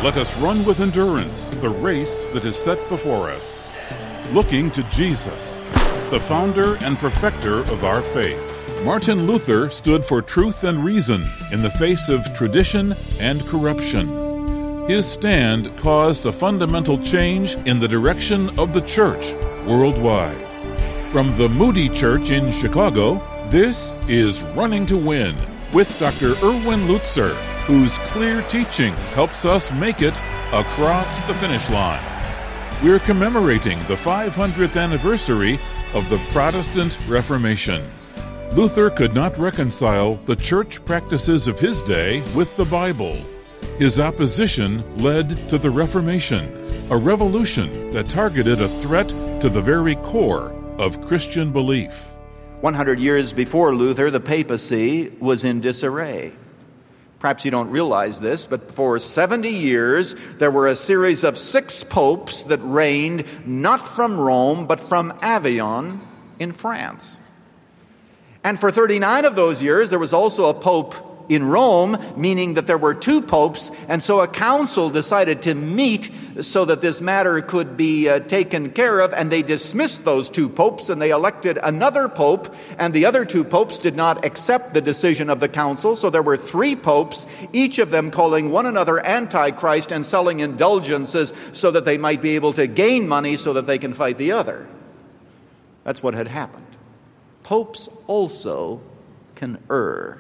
let us run with endurance the race that is set before us, looking to Jesus, the founder and perfecter of our faith. Martin Luther stood for truth and reason in the face of tradition and corruption. His stand caused a fundamental change in the direction of the church worldwide. From the Moody Church in Chicago, this is Running to Win with Dr. Erwin Lutzer, whose clear teaching helps us make it across the finish line. We're commemorating the 500th anniversary of the Protestant Reformation. Luther could not reconcile the church practices of his day with the Bible. His opposition led to the Reformation, a revolution that targeted a threat to the very core of Christian belief. 100 years before Luther, the papacy was in disarray. Perhaps you don't realize this, but for 70 years, there were a series of 6 popes that reigned not from Rome, but from Avignon in France. And for 39 of those years, there was also a pope in Rome, meaning that there were 2 popes, and so a council decided to meet so that this matter could be taken care of, and they dismissed those 2 popes, and they elected another pope, and the other 2 popes did not accept the decision of the council, so there were 3 popes, each of them calling one another Antichrist and selling indulgences so that they might be able to gain money so that they can fight the other. That's what had happened. Popes also can err.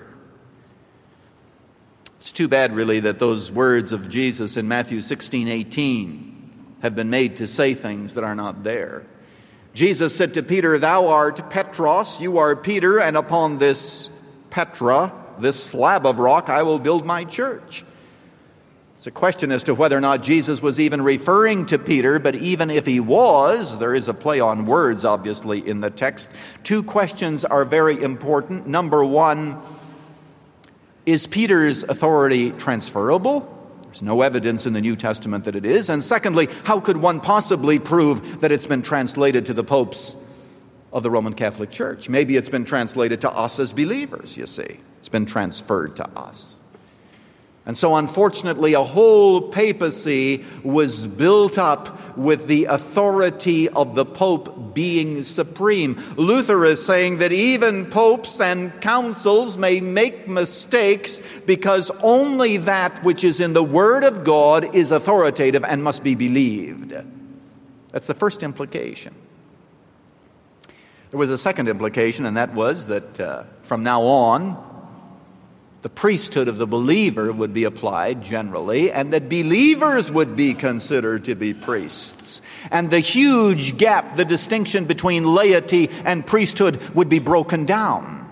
It's too bad, really, that those words of Jesus in Matthew 16:18 have been made to say things that are not there. Jesus said to Peter, "Thou art Petros, you are Peter, and upon this Petra, this slab of rock, I will build my church." It's a question as to whether or not Jesus was even referring to Peter, but even if he was, there is a play on words, obviously, in the text. 2 questions are very important. Number 1, is Peter's authority transferable? There's no evidence in the New Testament that it is. And secondly, how could one possibly prove that it's been translated to the popes of the Roman Catholic Church? Maybe it's been translated to us as believers, you see. It's been transferred to us. And so, unfortunately, a whole papacy was built up with the authority of the Pope being supreme. Luther is saying that even popes and councils may make mistakes because only that which is in the Word of God is authoritative and must be believed. That's the first implication. There was a second implication, and that was that from now on, the priesthood of the believer would be applied generally, and that believers would be considered to be priests. And the huge gap, the distinction between laity and priesthood, would be broken down.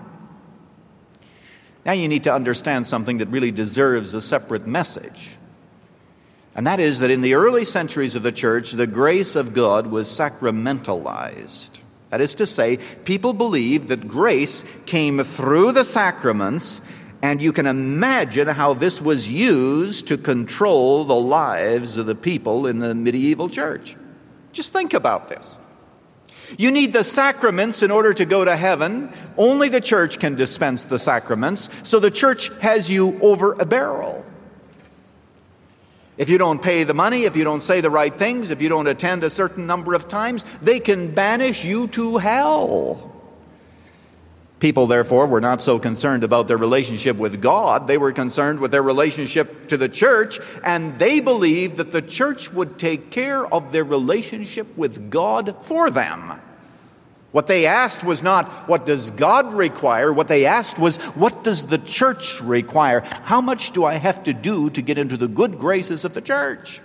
Now you need to understand something that really deserves a separate message. And that is that in the early centuries of the church, the grace of God was sacramentalized. That is to say, people believed that grace came through the sacraments. And you can imagine how this was used to control the lives of the people in the medieval church. Just think about this. You need the sacraments in order to go to heaven. Only the church can dispense the sacraments, so the church has you over a barrel. If you don't pay the money, if you don't say the right things, if you don't attend a certain number of times, they can banish you to hell. People, therefore, were not so concerned about their relationship with God. They were concerned with their relationship to the church, and they believed that the church would take care of their relationship with God for them. What they asked was not, what does God require? What they asked was, what does the church require? How much do I have to do to get into the good graces of the church?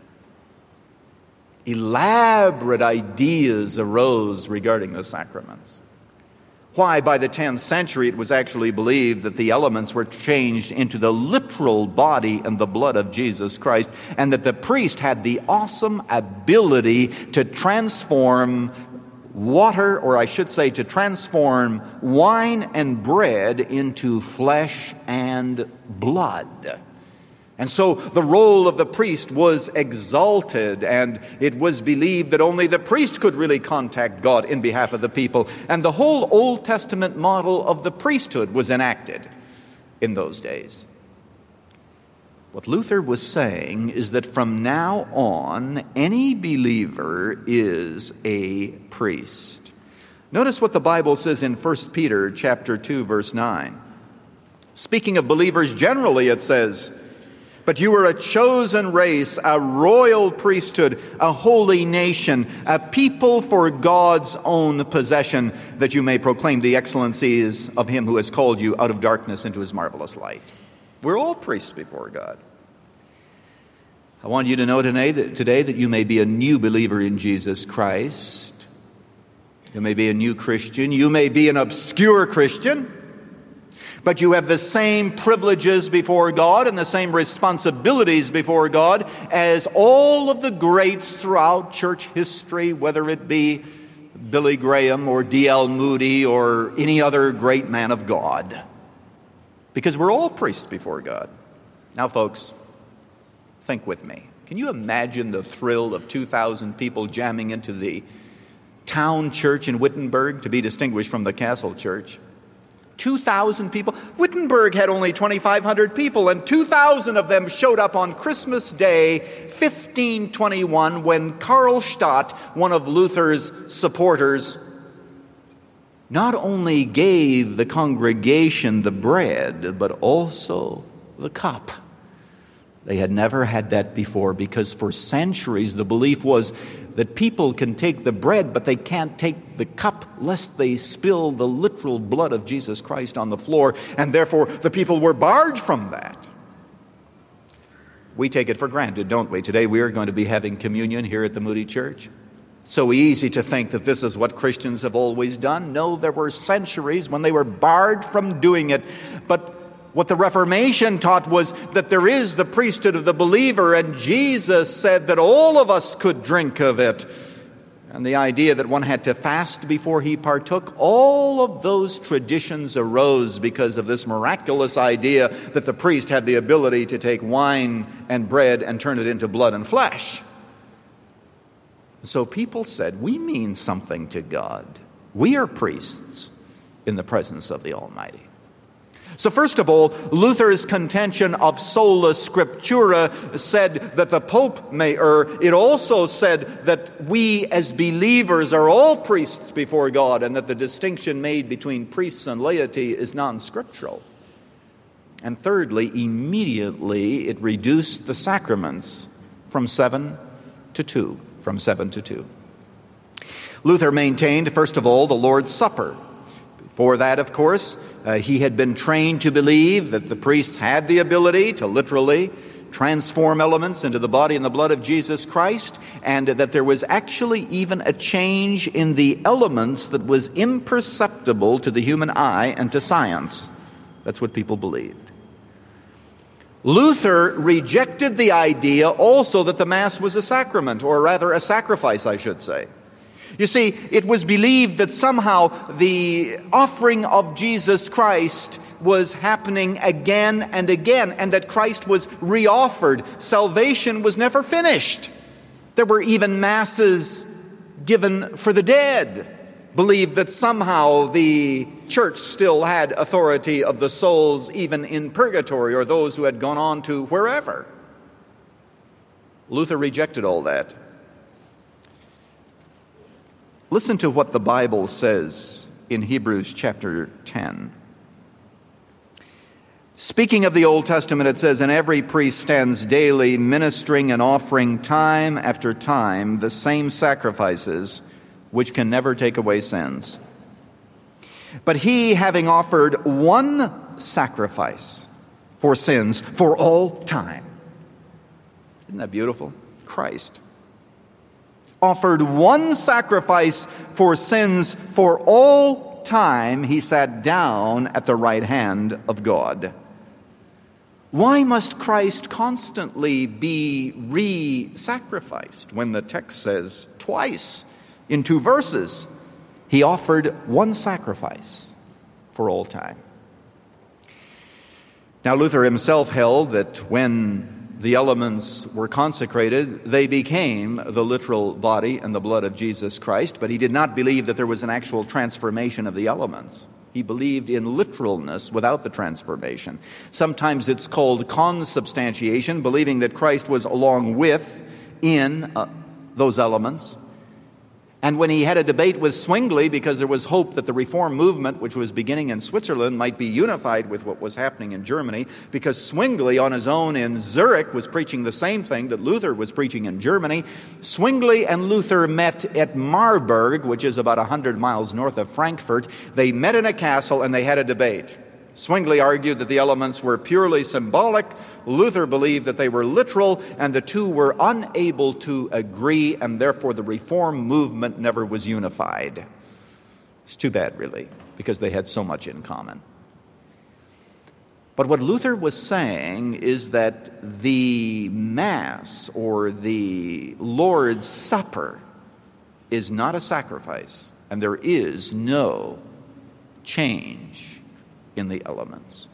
Elaborate ideas arose regarding the sacraments. Why, by the 10th century, it was actually believed that the elements were changed into the literal body and the blood of Jesus Christ, and that the priest had the awesome ability to transform water, or I should say to transform wine and bread into flesh and blood. And so the role of the priest was exalted, and it was believed that only the priest could really contact God in behalf of the people. And the whole Old Testament model of the priesthood was enacted in those days. What Luther was saying is that from now on, any believer is a priest. Notice what the Bible says in 1 Peter chapter 2, verse 9. Speaking of believers generally, it says, "But you are a chosen race, a royal priesthood, a holy nation, a people for God's own possession, that you may proclaim the excellencies of him who has called you out of darkness into his marvelous light." We're all priests before God. I want you to know today that you may be a new believer in Jesus Christ. You may be a new Christian. You may be an obscure Christian. But you have the same privileges before God and the same responsibilities before God as all of the greats throughout church history, whether it be Billy Graham or D.L. Moody or any other great man of God. Because we're all priests before God. Now, folks, think with me. Can you imagine the thrill of 2,000 people jamming into the town church in Wittenberg, to be distinguished from the castle church? 2,000 people. Wittenberg had only 2,500 people, and 2,000 of them showed up on Christmas Day, 1521, when Karlstadt, one of Luther's supporters, not only gave the congregation the bread, but also the cup. They had never had that before, because for centuries the belief was that people can take the bread, but they can't take the cup lest they spill the literal blood of Jesus Christ on the floor, and therefore the people were barred from that. We take it for granted, don't we? Today we are going to be having communion here at the Moody Church. So easy to think that this is what Christians have always done. No, there were centuries when they were barred from doing it. But what the Reformation taught was that there is the priesthood of the believer, and Jesus said that all of us could drink of it. And the idea that one had to fast before he partook, all of those traditions arose because of this miraculous idea that the priest had the ability to take wine and bread and turn it into blood and flesh. So people said, we mean something to God. We are priests in the presence of the Almighty. So first of all, Luther's contention of sola scriptura said that the Pope may err. It also said that we as believers are all priests before God, and that the distinction made between priests and laity is non-scriptural. And thirdly, immediately it reduced the sacraments from 7 to 2. From 7 to 2. Luther maintained, first of all, the Lord's Supper. Before that, of course, he had been trained to believe that the priests had the ability to literally transform elements into the body and the blood of Jesus Christ, and that there was actually even a change in the elements that was imperceptible to the human eye and to science. That's what people believed. Luther rejected the idea also that the Mass was a sacrament, or rather a sacrifice, I should say. You see, it was believed that somehow the offering of Jesus Christ was happening again and again, and that Christ was reoffered. Salvation was never finished. There were even masses given for the dead. Believed that somehow the church still had authority of the souls even in purgatory, or those who had gone on to wherever. Luther rejected all that. Listen to what the Bible says in Hebrews chapter 10. Speaking of the Old Testament, it says, "And every priest stands daily ministering and offering time after time the same sacrifices, which can never take away sins. But he, having offered one sacrifice for sins for all time." Isn't that beautiful? Christ offered one sacrifice for sins for all time. He sat down at the right hand of God. Why must Christ constantly be re-sacrificed when the text says twice in 2 verses, he offered one sacrifice for all time? Now, Luther himself held that when the elements were consecrated, they became the literal body and the blood of Jesus Christ, but he did not believe that there was an actual transformation of the elements. He believed in literalness without the transformation. Sometimes it's called consubstantiation, believing that Christ was along with, in those elements. And when he had a debate with Zwingli, because there was hope that the Reform movement, which was beginning in Switzerland, might be unified with what was happening in Germany, because Zwingli on his own in Zurich was preaching the same thing that Luther was preaching in Germany, Zwingli and Luther met at Marburg, which is about 100 miles north of Frankfurt. They met in a castle and they had a debate. Zwingli argued that the elements were purely symbolic. Luther believed that they were literal, and the two were unable to agree, and therefore the Reform movement never was unified. It's too bad, really, because they had so much in common. But what Luther was saying is that the Mass, or the Lord's Supper, is not a sacrifice, and there is no change in the elements.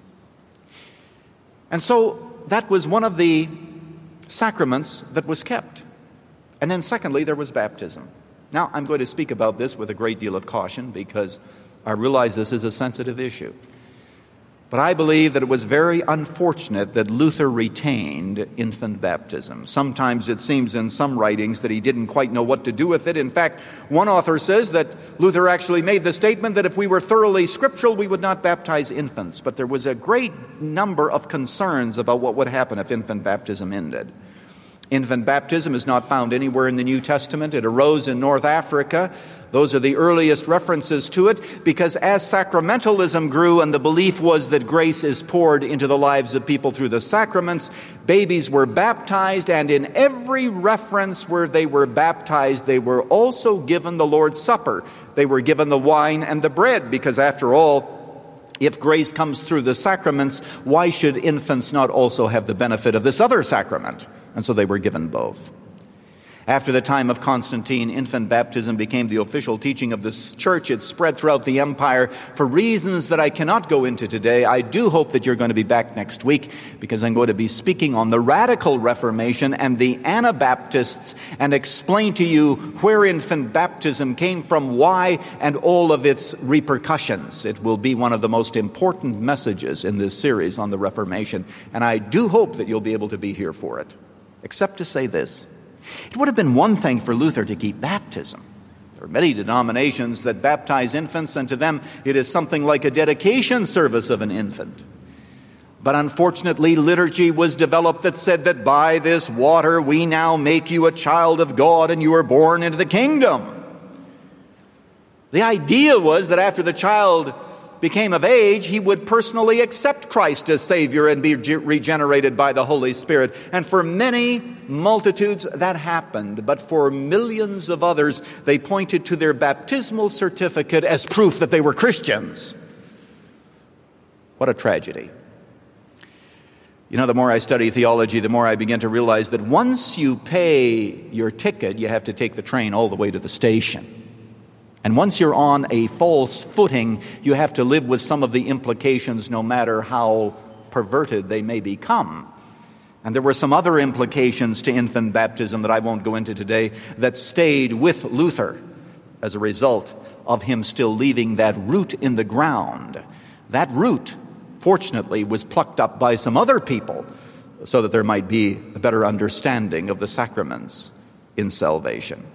And so that was one of the sacraments that was kept. And then secondly, there was baptism. Now, I'm going to speak about this with a great deal of caution because I realize this is a sensitive issue. But I believe that it was very unfortunate that Luther retained infant baptism. Sometimes it seems in some writings that he didn't quite know what to do with it. In fact, one author says that Luther actually made the statement that if we were thoroughly scriptural, we would not baptize infants. But there was a great number of concerns about what would happen if infant baptism ended. Infant baptism is not found anywhere in the New Testament. It arose in North Africa. Those are the earliest references to it, because as sacramentalism grew and the belief was that grace is poured into the lives of people through the sacraments, babies were baptized, and in every reference where they were baptized, they were also given the Lord's Supper. They were given the wine and the bread, because after all, if grace comes through the sacraments, why should infants not also have the benefit of this other sacrament? And so they were given both. After the time of Constantine, infant baptism became the official teaching of the church. It spread throughout the empire for reasons that I cannot go into today. I do hope that you're going to be back next week, because I'm going to be speaking on the Radical Reformation and the Anabaptists and explain to you where infant baptism came from, why, and all of its repercussions. It will be one of the most important messages in this series on the Reformation, and I do hope that you'll be able to be here for it. Except to say this. It would have been one thing for Luther to keep baptism. There are many denominations that baptize infants, and to them it is something like a dedication service of an infant. But unfortunately, liturgy was developed that said that by this water we now make you a child of God and you are born into the kingdom. The idea was that after the child became of age, he would personally accept Christ as Savior and be regenerated by the Holy Spirit. And for many multitudes, that happened. But for millions of others, they pointed to their baptismal certificate as proof that they were Christians. What a tragedy. You know, the more I study theology, the more I begin to realize that once you pay your ticket, you have to take the train all the way to the station. And once you're on a false footing, you have to live with some of the implications, no matter how perverted they may become. And there were some other implications to infant baptism that I won't go into today that stayed with Luther as a result of him still leaving that root in the ground. That root, fortunately, was plucked up by some other people so that there might be a better understanding of the sacraments in salvation.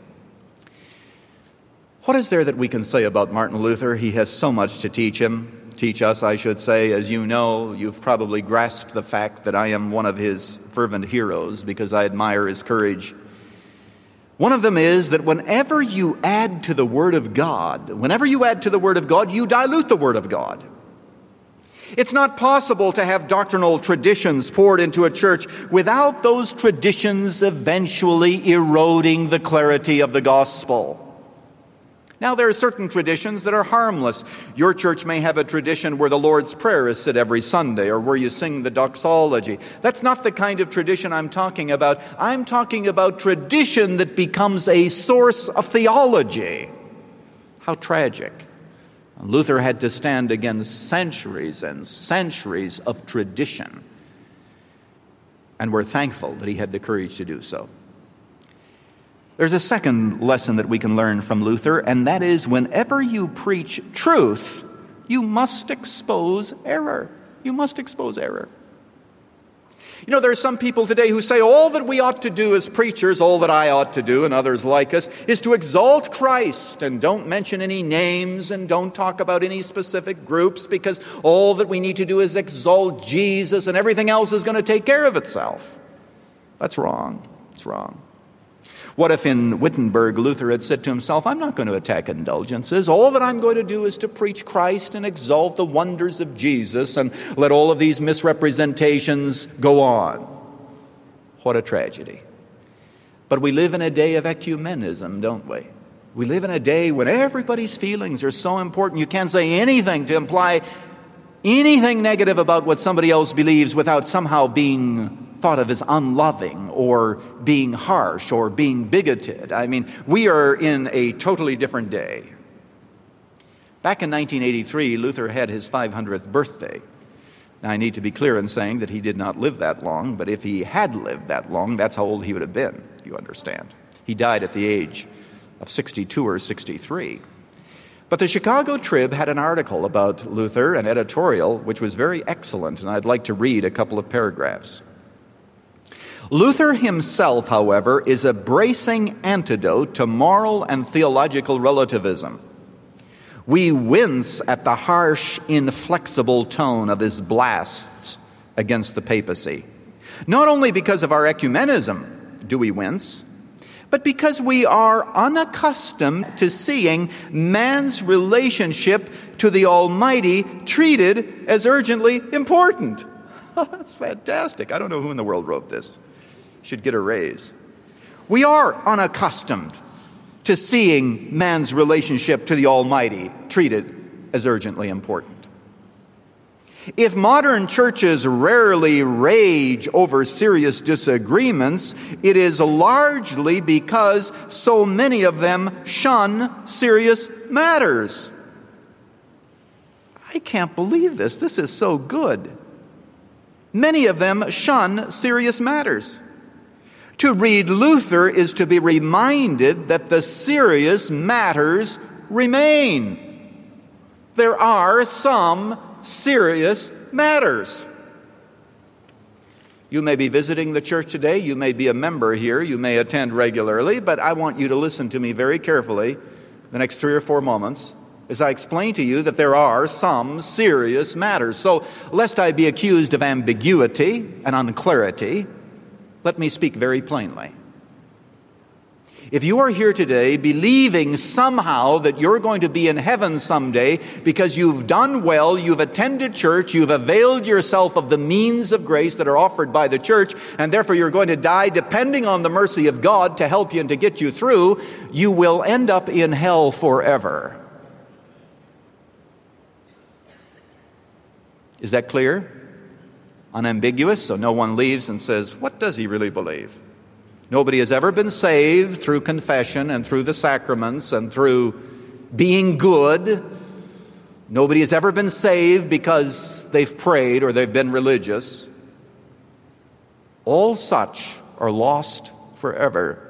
What is there that we can say about Martin Luther? He has so much to teach us, I should say. As you know, you've probably grasped the fact that I am one of his fervent heroes because I admire his courage. One of them is that whenever you add to the Word of God, you dilute the Word of God. It's not possible to have doctrinal traditions poured into a church without those traditions eventually eroding the clarity of the gospel. Now, there are certain traditions that are harmless. Your church may have a tradition where the Lord's Prayer is said every Sunday, or where you sing the doxology. That's not the kind of tradition I'm talking about. I'm talking about tradition that becomes a source of theology. How tragic. Luther had to stand against centuries and centuries of tradition. And we're thankful that he had the courage to do so. There's a second lesson that we can learn from Luther, and that is whenever you preach truth, You must expose error. You must expose error. You know, there are some people today who say all that we ought to do as preachers, all that I ought to do and others like us, is to exalt Christ and don't mention any names and don't talk about any specific groups, because all that we need to do is exalt Jesus and everything else is going to take care of itself. That's wrong. It's wrong. What if in Wittenberg Luther had said to himself, I'm not going to attack indulgences. All that I'm going to do is to preach Christ and exalt the wonders of Jesus and let all of these misrepresentations go on. What a tragedy. But we live in a day of ecumenism, don't we? We live in a day when everybody's feelings are so important. You can't say anything to imply anything negative about what somebody else believes without somehow being thought of as unloving or being harsh or being bigoted. I mean, we are in a totally different day. Back in 1983, Luther had his 500th birthday. Now, I need to be clear in saying that he did not live that long, but if he had lived that long, that's how old he would have been, you understand. He died at the age of 62 or 63. But the Chicago Trib had an article about Luther, an editorial, which was very excellent, and I'd like to read a couple of paragraphs. Luther himself, however, is a bracing antidote to moral and theological relativism. We wince at the harsh, inflexible tone of his blasts against the papacy. Not only because of our ecumenism do we wince, but because we are unaccustomed to seeing man's relationship to the Almighty treated as urgently important. That's fantastic. I don't know who in the world wrote this. Should get a raise. We are unaccustomed to seeing man's relationship to the Almighty treated as urgently important. If modern churches rarely rage over serious disagreements, it is largely because so many of them shun serious matters. I can't believe this. This is so good. Many of them shun serious matters. To read Luther is to be reminded that the serious matters remain. There are some serious matters. You may be visiting the church today. You may be a member here. You may attend regularly. But I want you to listen to me very carefully the next 3 or 4 moments as I explain to you that there are some serious matters. So, lest I be accused of ambiguity and unclarity, let me speak very plainly. If you are here today believing somehow that you're going to be in heaven someday because you've done well, you've attended church, you've availed yourself of the means of grace that are offered by the church, and therefore you're going to die depending on the mercy of God to help you and to get you through, you will end up in hell forever. Is that clear? Unambiguous, so no one leaves and says, what does he really believe? Nobody has ever been saved through confession and through the sacraments and through being good. Nobody has ever been saved because they've prayed or they've been religious. All such are lost forever.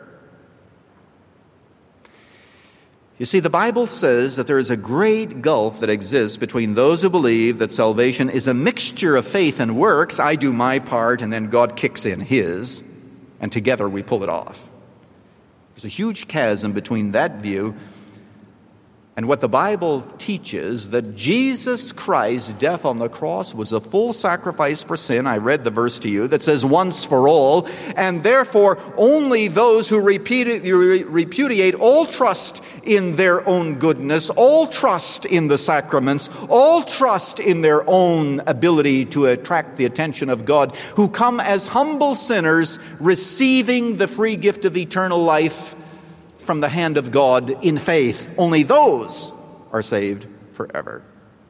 You see, the Bible says that there is a great gulf that exists between those who believe that salvation is a mixture of faith and works. I do my part and then God kicks in his, and together we pull it off. There's a huge chasm between that view and what the Bible teaches, that Jesus Christ's death on the cross was a full sacrifice for sin. I read the verse to you that says once for all, and therefore only those who repudiate all trust in their own goodness, all trust in the sacraments, all trust in their own ability to attract the attention of God, who come as humble sinners receiving the free gift of eternal life from the hand of God in faith. Only those are saved forever.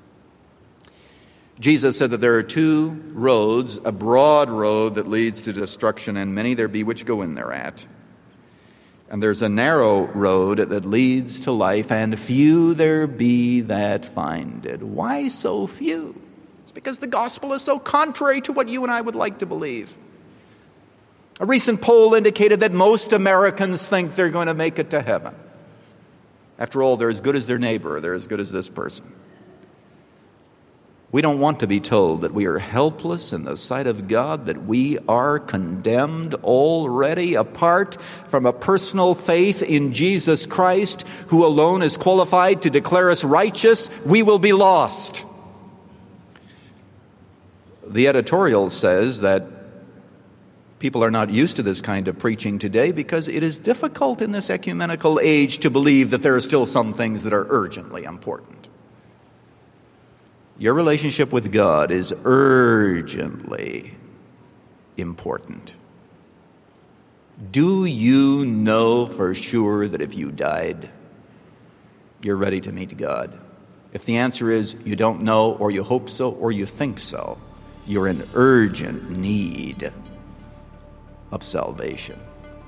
Jesus said that there are 2 roads, a broad road that leads to destruction, and many there be which go in thereat. And there's a narrow road that leads to life, and few there be that find it. Why so few? It's because the gospel is so contrary to what you and I would like to believe. A recent poll indicated that most Americans think they're going to make it to heaven. After all, they're as good as their neighbor. They're as good as this person. We don't want to be told that we are helpless in the sight of God, that we are condemned already apart from a personal faith in Jesus Christ, who alone is qualified to declare us righteous. We will be lost. The editorial says that people are not used to this kind of preaching today because it is difficult in this ecumenical age to believe that there are still some things that are urgently important. Your relationship with God is urgently important. Do you know for sure that if you died, you're ready to meet God? If the answer is you don't know, or you hope so, or you think so, you're in urgent need of salvation.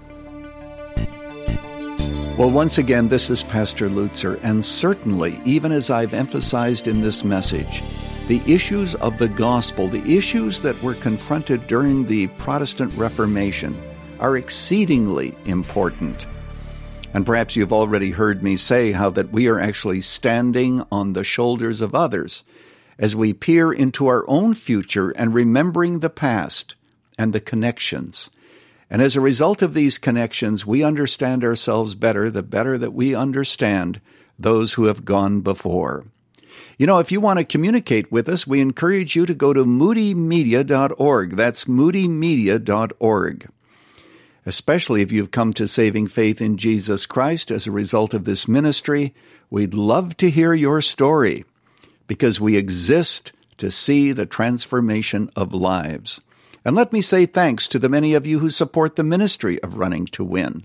Well, once again, this is Pastor Lutzer, and certainly, even as I've emphasized in this message, the issues of the gospel, the issues that were confronted during the Protestant Reformation, are exceedingly important. And perhaps you've already heard me say how that we are actually standing on the shoulders of others as we peer into our own future and remembering the past and the connections. And as a result of these connections, we understand ourselves better, the better that we understand those who have gone before. You know, if you want to communicate with us, we encourage you to go to moodymedia.org. That's moodymedia.org. Especially if you've come to saving faith in Jesus Christ as a result of this ministry, we'd love to hear your story, because we exist to see the transformation of lives. And let me say thanks to the many of you who support the ministry of Running to Win.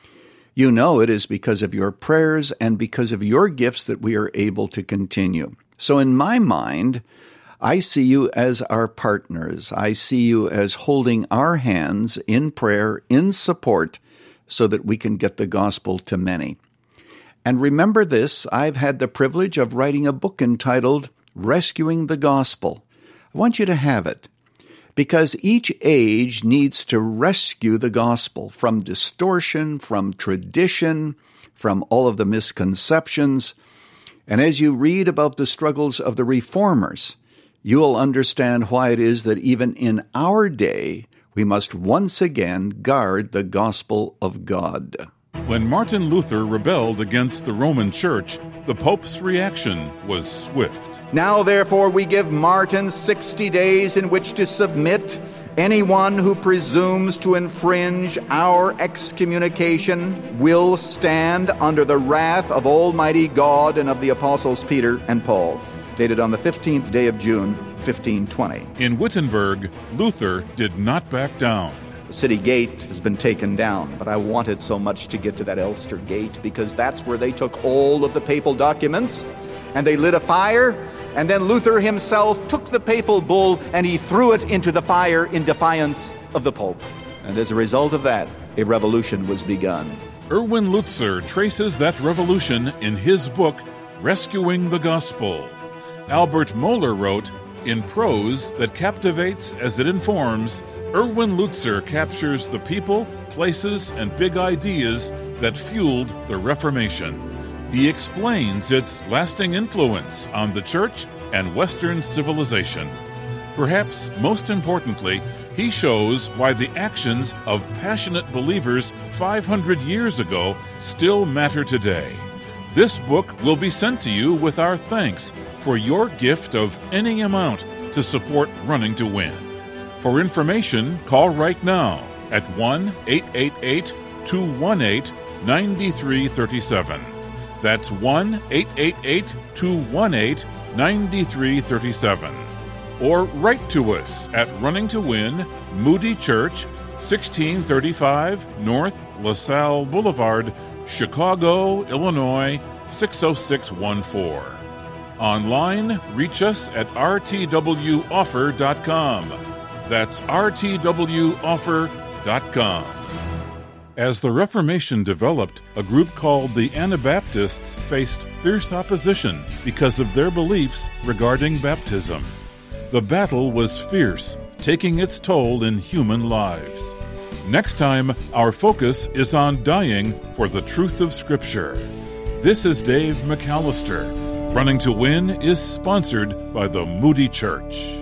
You know it is because of your prayers and because of your gifts that we are able to continue. So in my mind, I see you as our partners. I see you as holding our hands in prayer, in support, so that we can get the gospel to many. And remember this, I've had the privilege of writing a book entitled Rescuing the Gospel. I want you to have it, because each age needs to rescue the gospel from distortion, from tradition, from all of the misconceptions. And as you read about the struggles of the reformers, you will understand why it is that even in our day, we must once again guard the gospel of God. When Martin Luther rebelled against the Roman Church, the Pope's reaction was swift. Now, therefore, we give Martin 60 days in which to submit. Anyone who presumes to infringe our excommunication will stand under the wrath of Almighty God and of the apostles Peter and Paul. Dated on the 15th day of June, 1520. In Wittenberg, Luther did not back down. The city gate has been taken down, but I wanted so much to get to that Elster Gate because that's where they took all of the papal documents and they lit a fire, and then Luther himself took the papal bull and he threw it into the fire in defiance of the Pope. And as a result of that, a revolution was begun. Erwin Lutzer traces that revolution in his book, Rescuing the Gospel. Albert Mohler wrote, "In prose that captivates as it informs, Erwin Lutzer captures the people, places, and big ideas that fueled the Reformation. He explains its lasting influence on the Church and Western civilization. Perhaps most importantly, he shows why the actions of passionate believers 500 years ago still matter today. This book will be sent to you with our thanks for your gift of any amount to support Running to Win. For information, call right now at 1-888-218-9337. That's 1-888-218-9337. Or write to us at Running to Win, Moody Church, 1635 North LaSalle Boulevard, Chicago, Illinois, 60614. Online, reach us at rtwoffer.com. That's rtwoffer.com. As the Reformation developed, a group called the Anabaptists faced fierce opposition because of their beliefs regarding baptism. The battle was fierce, taking its toll in human lives. Next time, our focus is on dying for the truth of Scripture. This is Dave McAllister. Running to Win is sponsored by the Moody Church.